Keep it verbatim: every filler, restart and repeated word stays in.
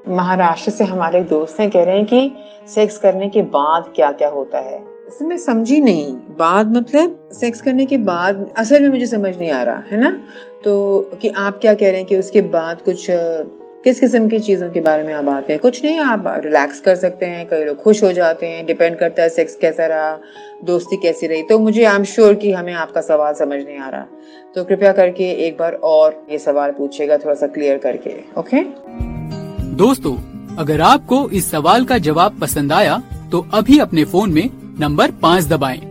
महाराष्ट्र से हमारे दोस्त हैं, कह रहे हैं कि सेक्स करने के बाद क्या क्या होता है। इसमें मैं समझी नहीं, बाद मतलब सेक्स करने के बाद असल में मुझे समझ नहीं आ रहा है ना। तो कि आप क्या कह रहे हैं कि उसके बाद कुछ किस किस्म की चीज़ों के बारे में आप बात हैं? कुछ नहीं, आप रिलैक्स कर सकते हैं, कई लोग खुश हो जाते हैं, डिपेंड करता है सेक्स कैसा रहा, दोस्ती कैसी रही। तो मुझे आई एम श्योर कि हमें आपका सवाल समझ नहीं आ रहा, तो कृपया करके एक बार और ये सवाल पूछिएगा थोड़ा सा क्लियर करके। ओके दोस्तों, अगर आपको इस सवाल का जवाब पसंद आया तो अभी अपने फोन में नंबर पाँच दबाएं